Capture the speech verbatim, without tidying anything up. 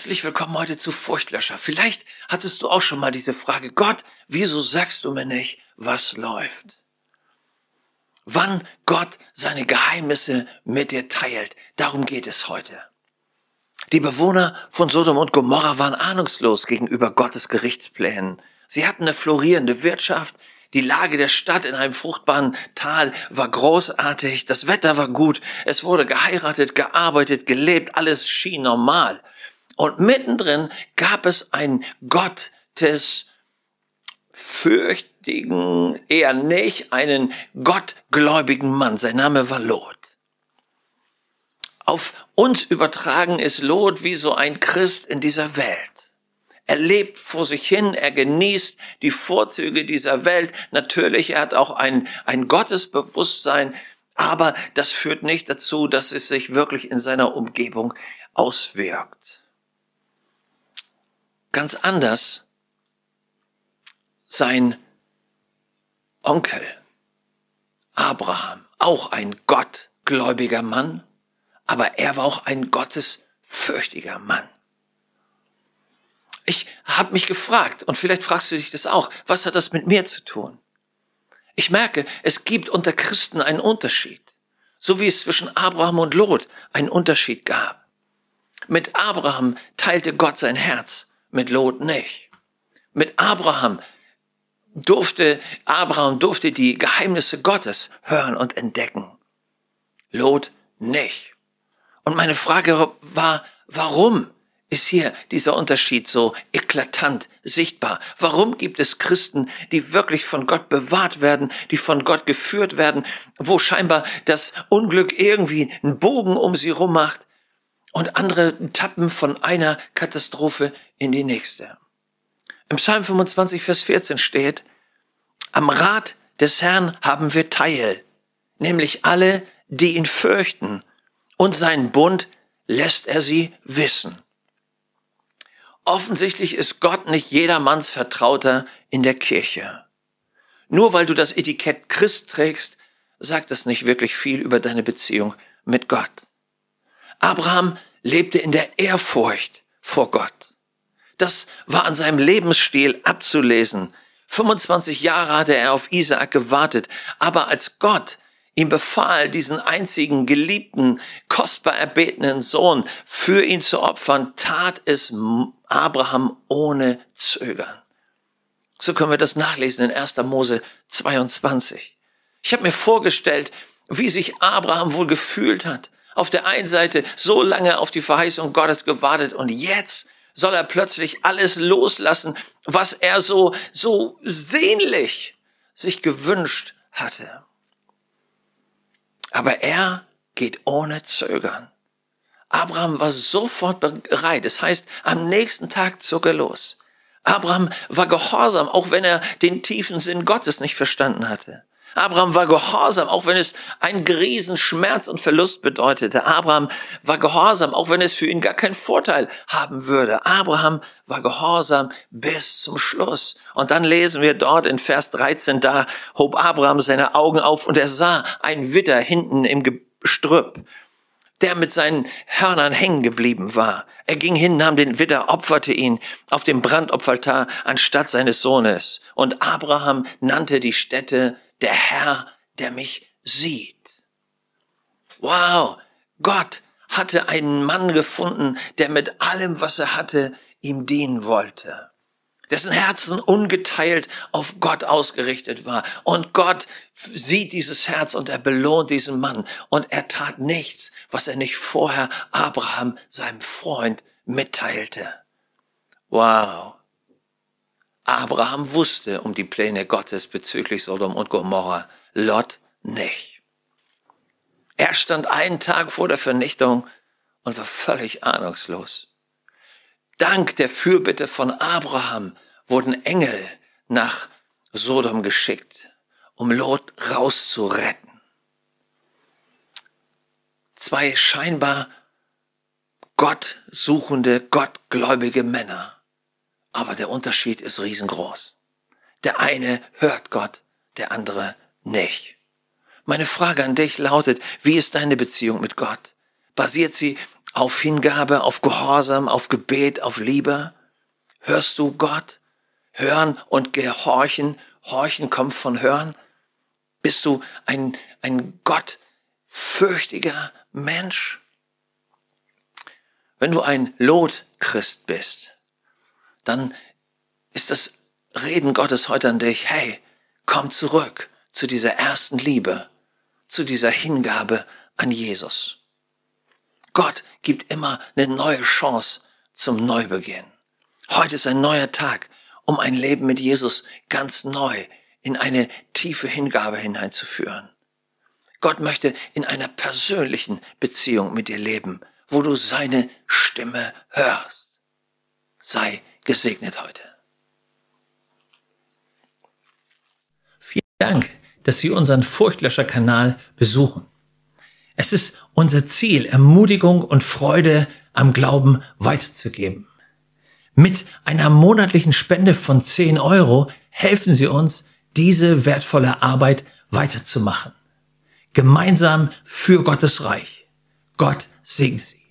Herzlich willkommen heute zu Furchtlöscher. Vielleicht hattest du auch schon mal diese Frage: Gott, wieso sagst du mir nicht, was läuft? Wann Gott seine Geheimnisse mit dir teilt, darum geht es heute. Die Bewohner von Sodom und Gomorra waren ahnungslos gegenüber Gottes Gerichtsplänen. Sie hatten eine florierende Wirtschaft, die Lage der Stadt in einem fruchtbaren Tal war großartig, das Wetter war gut, es wurde geheiratet, gearbeitet, gelebt, alles schien normal. Und mittendrin gab es einen Gott des fürchtigen, eher nicht, einen gottgläubigen Mann. Sein Name war Lot. Auf uns übertragen ist Lot wie so ein Christ in dieser Welt. Er lebt vor sich hin, er genießt die Vorzüge dieser Welt. Natürlich, er hat auch ein, ein Gottesbewusstsein, aber das führt nicht dazu, dass es sich wirklich in seiner Umgebung auswirkt. Ganz anders sein Onkel Abraham, auch ein gottgläubiger Mann, aber er war auch ein gottesfürchtiger Mann. Ich habe mich gefragt, und vielleicht fragst du dich das auch, was hat das mit mir zu tun? Ich merke, es gibt unter Christen einen Unterschied, so wie es zwischen Abraham und Lot einen Unterschied gab. Mit Abraham teilte Gott sein Herz, mit Lot nicht. Mit Abraham durfte, Abraham durfte die Geheimnisse Gottes hören und entdecken. Lot nicht. Und meine Frage war, warum ist hier dieser Unterschied so eklatant sichtbar? Warum gibt es Christen, die wirklich von Gott bewahrt werden, die von Gott geführt werden, wo scheinbar das Unglück irgendwie einen Bogen um sie rum macht und andere tappen von einer Katastrophe in die nächste? Im Psalm fünfundzwanzig, Vers vierzehn steht: Am Rat des Herrn haben wir Teil, nämlich alle, die ihn fürchten, und seinen Bund lässt er sie wissen. Offensichtlich ist Gott nicht jedermanns Vertrauter in der Kirche. Nur weil du das Etikett Christ trägst, sagt das nicht wirklich viel über deine Beziehung mit Gott. Abraham lebte in der Ehrfurcht vor Gott. Das war an seinem Lebensstil abzulesen. fünfundzwanzig Jahre hatte er auf Isaak gewartet, aber als Gott ihm befahl, diesen einzigen geliebten, kostbar erbetenen Sohn für ihn zu opfern, tat es Abraham ohne Zögern. So können wir das nachlesen in erster Mose zweiundzwanzig. Ich habe mir vorgestellt, wie sich Abraham wohl gefühlt hat. Auf der einen Seite so lange auf die Verheißung Gottes gewartet und jetzt soll er plötzlich alles loslassen, was er so, so sehnlich sich gewünscht hatte. Aber er geht ohne Zögern. Abraham war sofort bereit. Das heißt, am nächsten Tag zog er los. Abraham war gehorsam, auch wenn er den tiefen Sinn Gottes nicht verstanden hatte. Abraham war gehorsam, auch wenn es einen riesen Schmerz und Verlust bedeutete. Abraham war gehorsam, auch wenn es für ihn gar keinen Vorteil haben würde. Abraham war gehorsam bis zum Schluss. Und dann lesen wir dort in Vers dreizehn, da hob Abraham seine Augen auf und er sah ein Widder hinten im Gestrüpp, der mit seinen Hörnern hängen geblieben war. Er ging hin, nahm den Widder, opferte ihn auf dem Brandopferaltar anstatt seines Sohnes. Und Abraham nannte die Stätte: Der Herr, der mich sieht. Wow, Gott hatte einen Mann gefunden, der mit allem, was er hatte, ihm dienen wollte. Dessen Herzen ungeteilt auf Gott ausgerichtet war. Und Gott sieht dieses Herz und er belohnt diesen Mann. Und er tat nichts, was er nicht vorher Abraham, seinem Freund, mitteilte. Wow. Abraham wusste um die Pläne Gottes bezüglich Sodom und Gomorra, Lot nicht. Er stand einen Tag vor der Vernichtung und war völlig ahnungslos. Dank der Fürbitte von Abraham wurden Engel nach Sodom geschickt, um Lot rauszuretten. Zwei scheinbar gottsuchende, gottgläubige Männer. Aber der Unterschied ist riesengroß. Der eine hört Gott, der andere nicht. Meine Frage an dich lautet: Wie ist deine Beziehung mit Gott? Basiert sie auf Hingabe, auf Gehorsam, auf Gebet, auf Liebe? Hörst du Gott? Hören und gehorchen. Horchen kommt von Hören. Bist du ein, ein gottfürchtiger Mensch? Wenn du ein Lot-Christ bist, dann ist das Reden Gottes heute an dich, hey, komm zurück zu dieser ersten Liebe, zu dieser Hingabe an Jesus. Gott gibt immer eine neue Chance zum Neubeginn. Heute ist ein neuer Tag, um ein Leben mit Jesus ganz neu in eine tiefe Hingabe hineinzuführen. Gott möchte in einer persönlichen Beziehung mit dir leben, wo du seine Stimme hörst. Sei gesegnet heute. Vielen Dank, dass Sie unseren Furchtlöscher-Kanal besuchen. Es ist unser Ziel, Ermutigung und Freude am Glauben weiterzugeben. Mit einer monatlichen Spende von zehn Euro helfen Sie uns, diese wertvolle Arbeit weiterzumachen. Gemeinsam für Gottes Reich. Gott segne Sie.